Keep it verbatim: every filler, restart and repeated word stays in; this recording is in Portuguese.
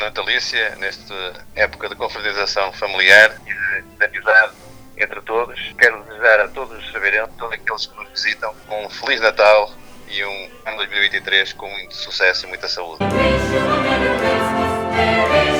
natalícia, nesta época de confraternização familiar e de, de amizade entre todos. Quero desejar a todos os saberentos, todos aqueles que nos visitam, um Feliz Natal e um ano dois mil e vinte e três com muito sucesso e muita saúde.